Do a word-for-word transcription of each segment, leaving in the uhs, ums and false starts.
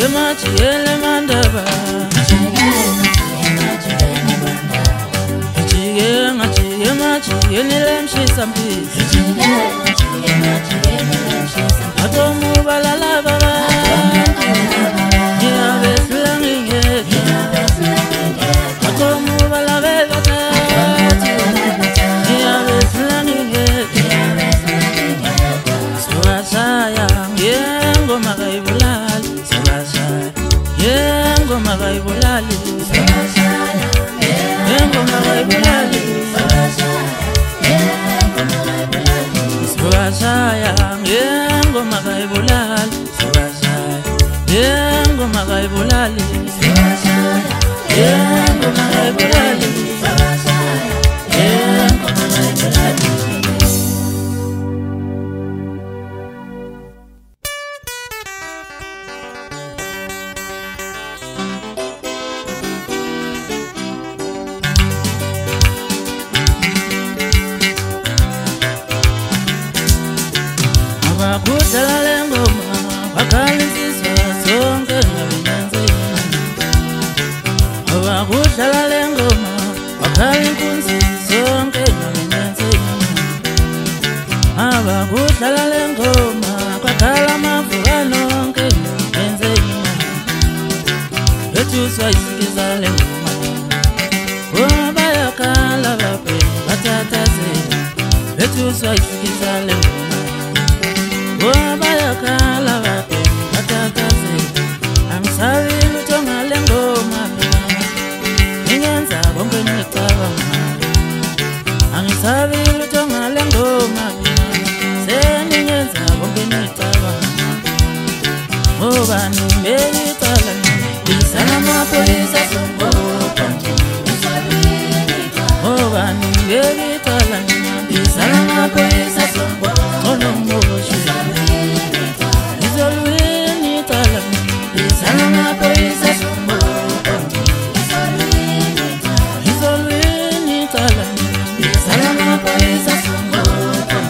majikele mandaba Jike majike majikele lemshisa mpisi Atomu balala baba Nyabe slangingeti Atomu balala batati Nyabe slangingeti Suwasaya Yengo magaibulali Suwasaya Yengo magaibulali Suwasaya Yengo magaibulali Suwasaya Yengo magaibulali Suwasaya Yengo magaibulali Suwasaya Yengo magaibulali Suwasaya Yengo magaibulali Kudala lengoma wakalisiswa sonke ngabinyanze Aba kudala lengoma wakalinkunzi sonke ngabinyanze Aba kudala lengoma kwakala mavuka nonke ngabinyanze Letuswa isikiza lengoma Waba yakala bape batatase Letuswa isikiza lengoma Waba yakala bape batatase Angisabi lutho ngale ngoma Ingenza bonke ngicabanga Angisabi lutho ngale ngoma Seningenza bonke ngicabanga Ngoba ningecala Isana mapolisa songopa Ngoba ningecala Isana mapolisa songopa Ono moshe Izolweni tala Isana mapolisa songopa Izolweni tala Isana mapolisa songopa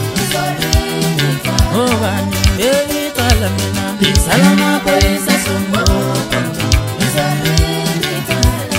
Ngoba ningecala Isana mapolisa songopa Izolweni tala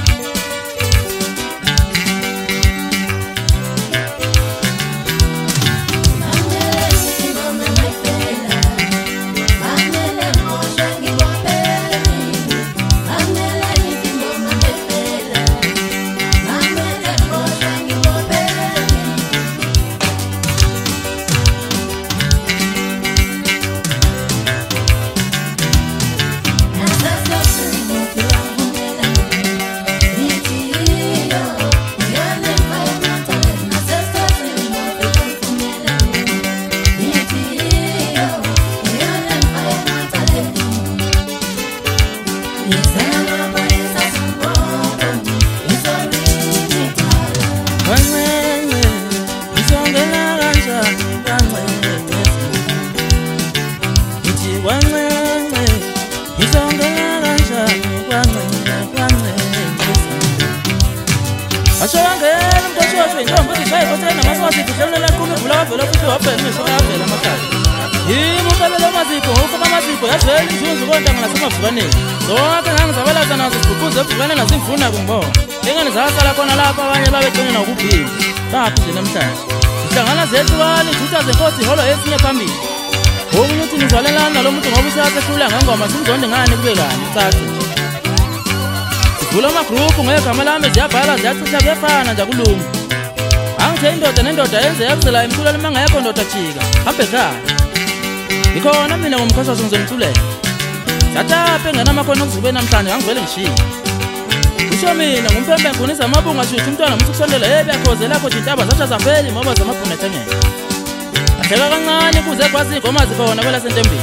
Sihlangana zethuwani thutha zenkosi holo esinye phambili Omunye uthi nizwalelana nalomuntu ngoba usasehlula ngengoma simzonde ngani kube kani cace Sivula amagroup ngegama lami ziyabhala ziyachitha kuyafana nje kulungu Angithe indoda nendoda yenze yakuzela imculo mangekho ndoda jika hambe ekhaya Ikhona mina ngomkhosi ngizomculela Sataphe ngenamakhono okuzube namhlanje angivele ngishiye Usho mina ngumpembe ngikhonisa amabunga shuthi umntwana musukusondela yebe yakhoze lakho intaba zasha zapheli ngoba zamabhuna ethengeke Ahleka kancane kuze kwazi ingoma zikhona kwela sentembini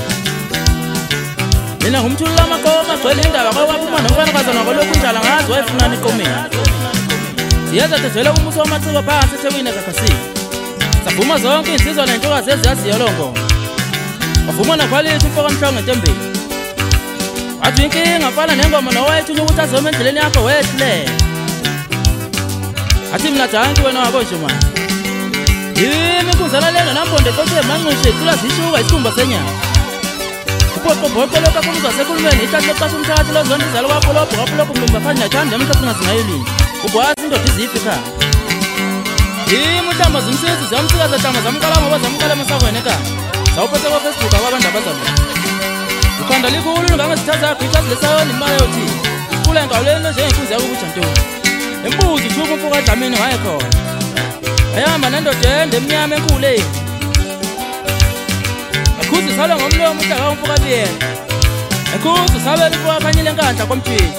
Mina ngumthuli lamakoma gcwele indaba kwawaphuma nomfanakazana kwalokhu njalo ngazi wayefunani ikomeni Siyaza tevela umuso wamaciko phansi eThekwini kakasini Savuma zonke insizwa nentokazi eziyaziyo lo ngoma Wavuma nakhwalithi umfoka mhlongo entembini Athi inkinga afana nengoma nowayethunya ukuthi azome endleleni yakho wehle Athi mina janki wena wabo nje manje Yimi kuzala lena namponde konke manqushe icula zishuka isikhumba senyama Ubhoqobhoqo lokakhulu zasekhulumeni ihlathi loqasha umthakathi lozonda izalo wakho lobhoqobhoqo mlumba fani nathanda emhlophe ngasingayolinye ukwazi indoda iziphi ekhaya yimi uhlamba zimsizi ziyamsikaza hlamba zamqala ngoba zamqala emasakweni ekhaya zawuphethe kwa-Facebook akwabantu abazalwane ukhanda likhulu ngangesithatha yakho ihlathi lesayoni imali yothi kule ngawuleni njengenkunzi yakho ubujantoni embuzi uthuba umfuka adlamini ngaye khona ayahamba nendoda ende emnyama enkulu eyi ekhuzi salwa ngomlomo uhlaka umfuka biyena ekhuzi sabela umfuka akhanyile enkandla kwamtshini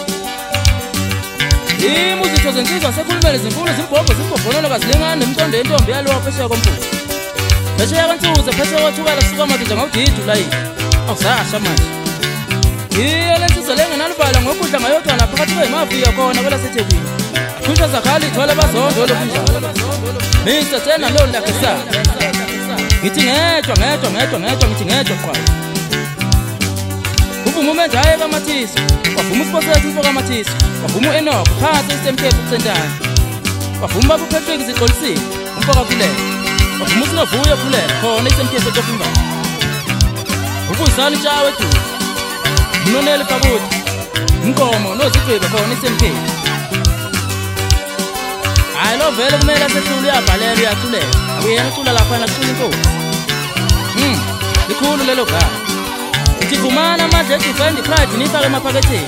yimi uzitho zensizwa sekhulumele zinkulu zimbhobho zimbhobhonono kazilingani nemcondo yentombi yalowa phesheya komfuka phesheya kantsuze phesheya kothukala suka madoda ngawudidu layini awusasha manje yiyo le nsizwa le ngenalubala ngokudla ngayodwana phakathi kwey'maviya khona kwelasethekwini akhusha zakhali ithwala bazondo lokunjalo misa tena lolu lakhe sa ngithi ngedwa ngedwa ngedwa ngedwa ngithi ngedwa qwala uvuma umenjaye kaMathisa wavuma usiposethu umfo kaMathisa wavuma u-Enoch phansi isitemkephi kucentane wavuma ubaba uPatrick zigxolisile umfo kaKhulela wavuma uSinovuyo Khulela khona isemkephi eCofimvaba ubuyisani tshawe eduze Mnoneli Fabuthi Mnkomo nozigqiba khona isemkephi hayi lo vele kumele asehlule uyabhalela uyaculela akuyena ucula laphana acula inkosi um likhulu lelo gama uthi vumana amandla edifendi pride nifake emaphaketheni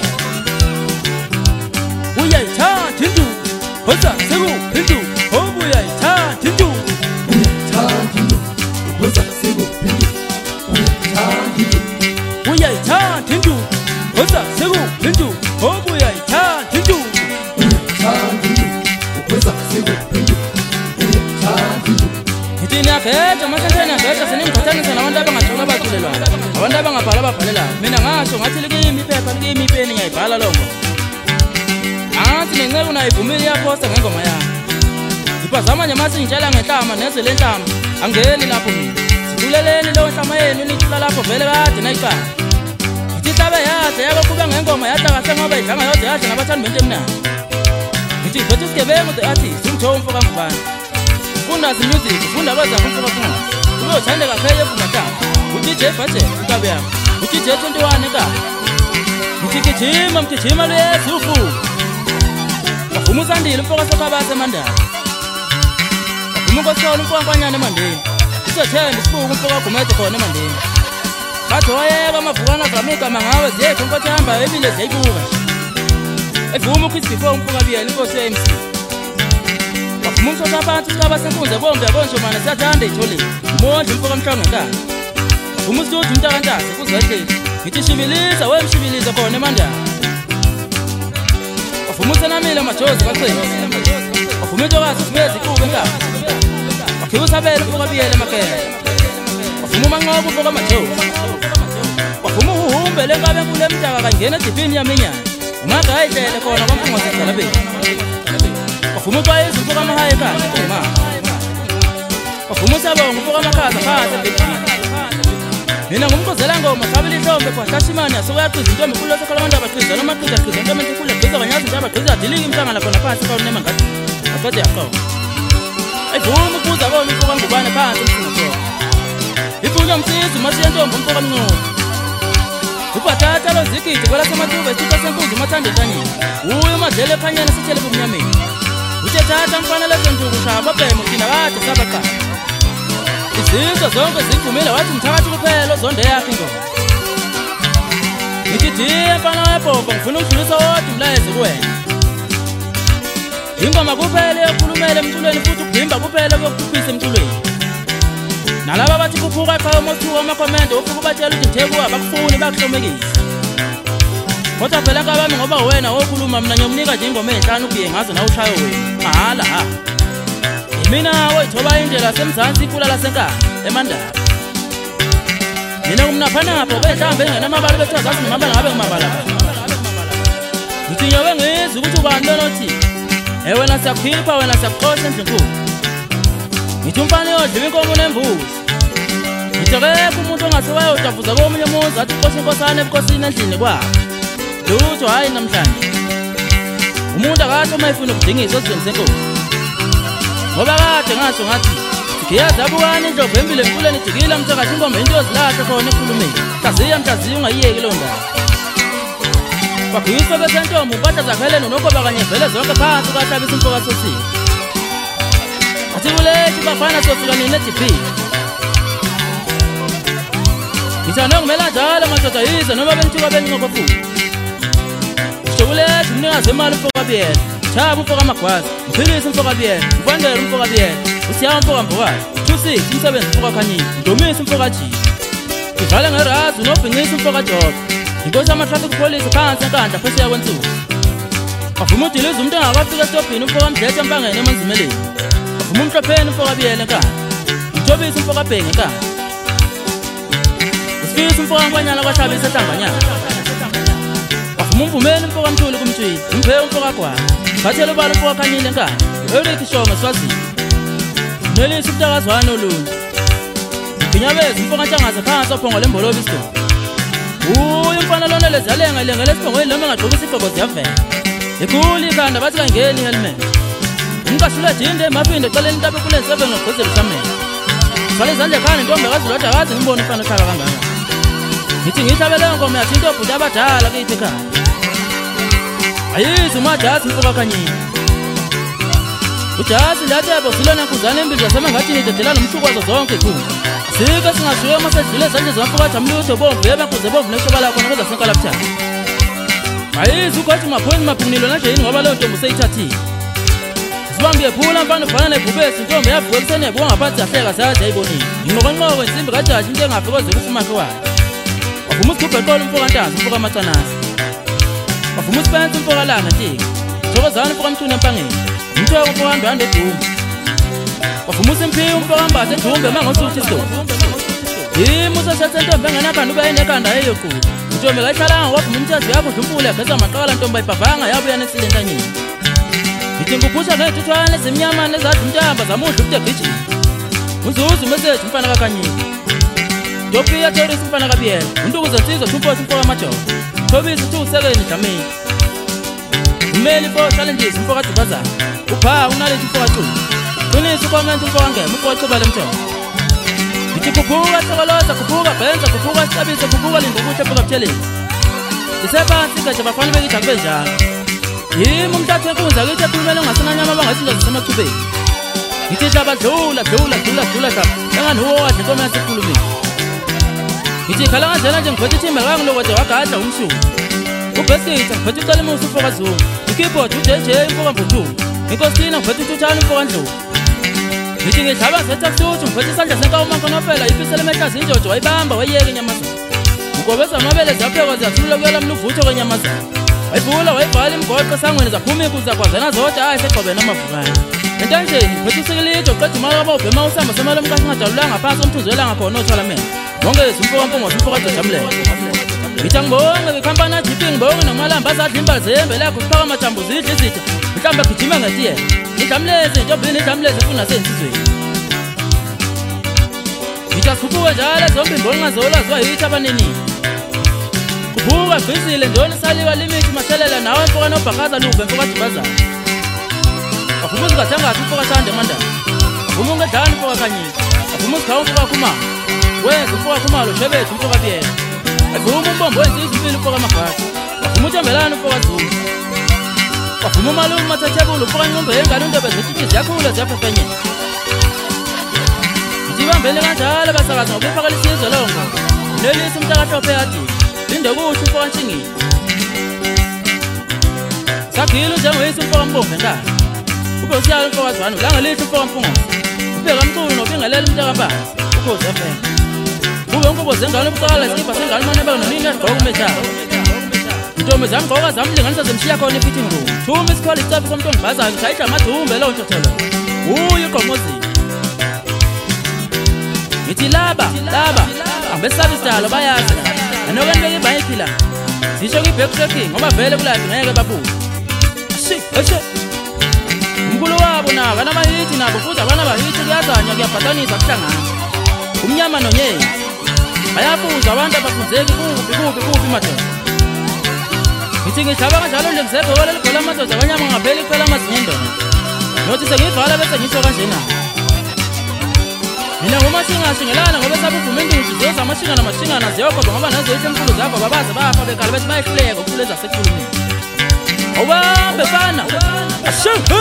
uyayithatha intuku hosa sekuphi intuku hoba uyayithatha intuku uyayithatha intuku hosa sekuphi intuku uyayithatha intuku hosa sekuphi intuku hoba uyayithatha intuku uyayithatha intuku Ngithini yakhetha amahlasheni yakhetha seningiphathanisa nabantu abangathula abaculelwayo abantu abangabhala ababhalelayo mina ngasho ngathi likimi iphepha likimi ipeni ngiyayibhala lo ngoma ngathi nenceko nayivumile iyaphosta ngengoma yami iphazama nje mase ngitshela ngenhlama nezwe lenhlama angeni lapho mina siculeleni leyo nhlama yenu nitshula lapho vele kade nayiqala ngithi hlabe yadla yakaqhubeka ngengoma yadla kahle ngoba idlanga yodwa yadla nabathandi bento emnandi ngithi vethu sigebengu the artist umthobo umfo kangubani Fundazi music funda abazakho umfo kaFungani ube uthandeka phela evumatanga uDJ Budget inkabe yakho uDJ twenty-one ekhaya ngithi gijima mgijima luyeza ufu wavuma uSandile umfo kaSokhabase eMandala wavuma uKosolo umfo kaNkwanyana eMandeni uSethemba isibuko umfo kaGumede khona eMandeni bathi wayeka amavukana avame igama ngawe ziyekho inkothi ehambayo ebile ziyayibuka evuma uChris before umfo kabiyela inkosi ye-M C wavuma umsotha phansi uSicaba senkunzi bombe yabonshomane siyathanda ey'tholeni umondli umfo kaMhlangentana wavuma uStudio umntakantase kuzehleli ngithi shibilisa wemshibilisa khona eMandala wavuma uSenamile Majozi kaChezi wavuma intokazi uSibezi iqubu enkaba wakhiwa uSabela umfo kabiyela eMakele wavuma uManqobo umfo kaMajozi wavuma uHuhumbe lenkabe enkulu emdaka kangena edipini yaminyana umaga ayihlele khona kwamfungo sesalabeni wavuma uXwayiza umfo kaMahaya ekhaya uma wavuma uSabonga umfo kaMakhaza phakathi ebhedini mina ngumqozela ngoma hlabela ihlombe kwahashimani yasuke yaqiza intombi enkulu lasekhalamanda abaqiza noma qiza qiza intombi enkulu eqiza kanyazi nje abaqiza adilika imhlangana khona phansi kawunema ngathi aqede yaqoqa ayivuma ukubuza kona umfo kangubane phansi emsingakhona ifunywa msizi umasiye ntombi umfo kaMncubo ubhatata lozigidi kwelasemathuba isithuka senkunzi umathandetanyeni uye umadlele ephanyana sithele kumnyameni uthethatha mfana lezentuku shaba abhema thina kade sabaqala izizwe zonke zivumile wathi mthakathi kuphela ozonde yakhe ingoma ngithi diye mfana webhobha ngifuna ukudlulisa wodwa umlayezi kuwena ingoma kuphela eyokhulumela emculweni futhi ukudimba kuphela kuyokuphuphisa emculweni nalaba bathi kuphuka qha umothuka amakhomende ufike ubatshela ukuthi ngithekuwa bakufuni bakuhlomekisa kodwa phela kabami ngoba wena wokhuluma mina ngiyomnika nje ingoma enhlanu kuye ngazo nawe ushayo wena mahala ha mina oyithoba indlela semzansi iphula lasenkana eMandala mina kumnaphana ngapho behlambe engenamabala bethazazi ngimabala ngabe ngimabala ngithi nyobe ngizwe ukuthi ubani lona othi eh wena siyakhipha wena siyakuxosha endlini ngithi umfana yodliwa inkomo nembuzi ngithekekho umuntu ongasewayo utavuza komunye umuzi athi uxosha inkosana ebukhosini endlini kwabo lutho hayi namhlanje umuntu akasho uma efuna ukudingisa esizweni senkosi ngoba kade ngasho ngathi Ngiyazabukana indlovu embile emfuleni ijikile mthakathi ingoma into yozilahla khona ekhulumeni. Mhlaziya mhlaziya ungayiyeki lo ndaba. Baguyiswa besentombi umpahla zakhele nonokoba kanye vele zonke phansi kwahlabisa imfoka sosini. Athi kulethi bafana sofika nini e-D P. Ngithanda ngimela njalo madoda yize noma benithiwa beninqopho futhi. Kulethi mnikazi wemali umfoka biyena. Chaba umfoka amagwazi. Mphilisa umfoka biyena. Mvandela umfoka biyena. Usiyawa umfoka mbokazi. two six umsebenzi umfoka khanyile. Ndomisa umfoka jini. Ngivale ngerazi unobhincisa umfoka job. Inkosi ama-traffic police phansi enkandla phesheya kwensuku. Bavuma udiliza umuntu engakafika esitobhini umfoka mdlethe empangeni emanzimeleni. Bavuma umhlopheni umfoka biyela enkandla. Mthobisa umfoka bhenge enkandla. Usifisa umfoka nkwanyana kwahlabisa ehlambanyana. Umvumeni umfoka mthuli kumtshini, umphe umfoka gwala. Bathela ubala umfoka khanyile enkandla. Eric Shonga Swazini. Nelisa umntakazwane olunye. Nginyabeza umfoka ntshangaza phansi ophongo lembolobi isitolo. Uye umfana lona lezalenga ilenge lesibongweni noma engagqoka isigqoko ziyavela. Ekhulu ikhanda bathi kangeni ihelmet. Umqashula jinde emaphinde eceleni intabe kule seven ngogqozela usamela. Sale izandla ekhanda intombi akaziloda akazi ngibone umfana ohlala kangaka. Ngithi ngithabele ngoma yathi into obhuti abadala kithi ekhaya. Ayizi umajazi umfoka khanyile. Ujazi lathebo silona nkuzane embili zasemangathini idedela nomhluko zonke ikhulu. Sike singasuke masedlule ezandla zamfoka jamlutho bomvu yebenkuze bomvu neshoba lakho nokuza senkala buthaka. Ayizi ugothi maphoyini maphunilo nanje yini ngoba leyo ntombi useyithathile. Sibambe ephula mfana ufana nebhubesi intombi yavuka ekuseni ebuka ngaphansi yahleka sayathi ayibonile. Inqokonqoko insimbi kajaji into engafika koze kufumakhe wayo. Bavuma usigubhe eqolo umfoka ntanzi umfoka amacanasi. Bavuma usipense umfoka langa ntika. Thokozana umfoka mthuni empangeni. Umthoko umfoka ndwande edumbe. Bavuma usimphiwe umfoka mbathe edumbe mangosuthi isitolo. Yimi usashathe entombi engenakhanda ube enekhanda eyoqulu. Intombi kayihlalanga wavuma umthazi yakho udlumpule yageza amaqala ntombi ayibhavanga yabuya nesilentanyeni. Ngithi nguphusha ngey'thuthwane ezimnyama nezadla umntamba zamuhla ubute gijini. Uzuzu umeseji umfana kakhanyile. Dopiya terrorist umfana kabiyela. Untuku zensizwa thumposa umfoka amajola. Thobisa two sekeni dlamini. Umeli four challenges umfoka dubazana. Upha unalethi umfoka culu. Qinisa ukomenta umfoka ngema umfoka chobala emjola. Ngithi khuphuka hlokoloza khuphuka bhenza khuphuka sicabise khuphuka linda ukuthi ebuka butheleni. Isephansi igatsha bafana bekithi akube njalo. Yimi umthathu wenkunza kithi ekhulumela ongasenanyama abangasinja zisemathubeni. Ngithi hlaba dlula dlula dlula dlula hlaba. Engani huwo wadla inkomo yasekhulumeni. Ngithi khala kanjena nje ngiphethe ithimba kangilokode wagadla umshuku. Ubheskita ngiphethe ucala imusa umfoka zungu. Ikeyboard uJ J umfoka mvuthulu. Inkosina ngiphethe uthuthana umfoka ndlovu. Ngithi ngihlaba sethaksuthi ngiphethe isandla senkawu umankonofela ipisela emehlazi injojo wayibamba wayiyeka inyamazana. Ngigobeza amabele ziyaphekwa ziyathulula kuyela mluvutho kwenyamazana. Wayivula wayivala imgoqo esangweni zaphuma ikuza kwazana zodwa hayi segqobene amavukane. Entanjeni ngiphethe usikilijo qeda imali kaba ubhema usamba semali omkashi ngadalulanga ngaphansi omthunzi welanga khona othalamela. Ngongeza umfoka mpongose umfoka dojamlela. Ngithi angibonge ngikhampani ajipi ngibonge nomalamba azadla imbali zembe lakho siphaka amajambu zidle izitha. Mhlawumbe gijima ngetiye. Idlamlezi intobhini idlamlezi efuna nasensizweni. Ngithi asikhuphuke njalo zombi imboni ngazolwaziwa yithi abaninini. Khuphuka gqizile ndoni saliwa limithi mathelela nawe mfoka nobhakaza lube mfoka dubazana. Bavuma uzingathangathi umfoka sande emandala. Bavuma ungedlani umfoka khanyile. Bavuma uzikhawu umfoka khumalo. Wenza umfoka khumalo shebethu umfoka biyela. Bavuma umbombo wenza izimpilo umfoka amagwazi. Bavuma uthembelana umfoka zulu. Bavuma umalume mathathebula umfoka ncumbe yengane untobe zithithi ziyakhula ziyafefenyela. Ngithi bambeni kanjalo basakaza ngokufakela isizwe leyo ngoma. Nelisa umntakahlophe yadini. Linde kuhle umfoka ntshingile. Sagile njengoyise umfoka mbombe enkala. Ube usiyala umfoka zwanu langa lithi umfoka mpungozi. Ubheka mculo nobingelela umntakabasi. Ukhozi F M. Ube unkubo zengane obucala isikipha sengane manebe nonini yagqoka umethalo. Intombi zamgqoka zamlinganisa zemshiya khona e-fitting room. Thuma isikhwala isicafi somntu ngibhazayo ngishayisha amadumbe leyo ntothelo. Uye uqomozile. Ngithi laba laba angibesaba isidalo bayazi la. Anokwenbeka ibhayikhi la. Sisho ki-backtracking ngoba vele kulathi ngeke babuke. Ashi ashe. Umkhulu wabo nabo anamahithi nabo futhi abanabahithi kuyazanywa kuyabhatanisa kuhlangana. Umnyama nonyeni. Bayabuza abantu abafunzeki kuphi kuphi kuphi madoda. Ngithi ngihlaba kanjalo nje ngisebhekela ligqola amadoda abanyama ngapheli kuphela amazinyo endona. Nothi sengiyivala bese ngisho kanjena. mina ngomashingashingelana ngoba sabuvuma induku ziyoza amashingana amashingana ziyokodwa ngoba nazo ihlempulu zakho babaze bafa bekhala bethi bayehluleka ukuhluleza sekhulumini awubambe fana ashu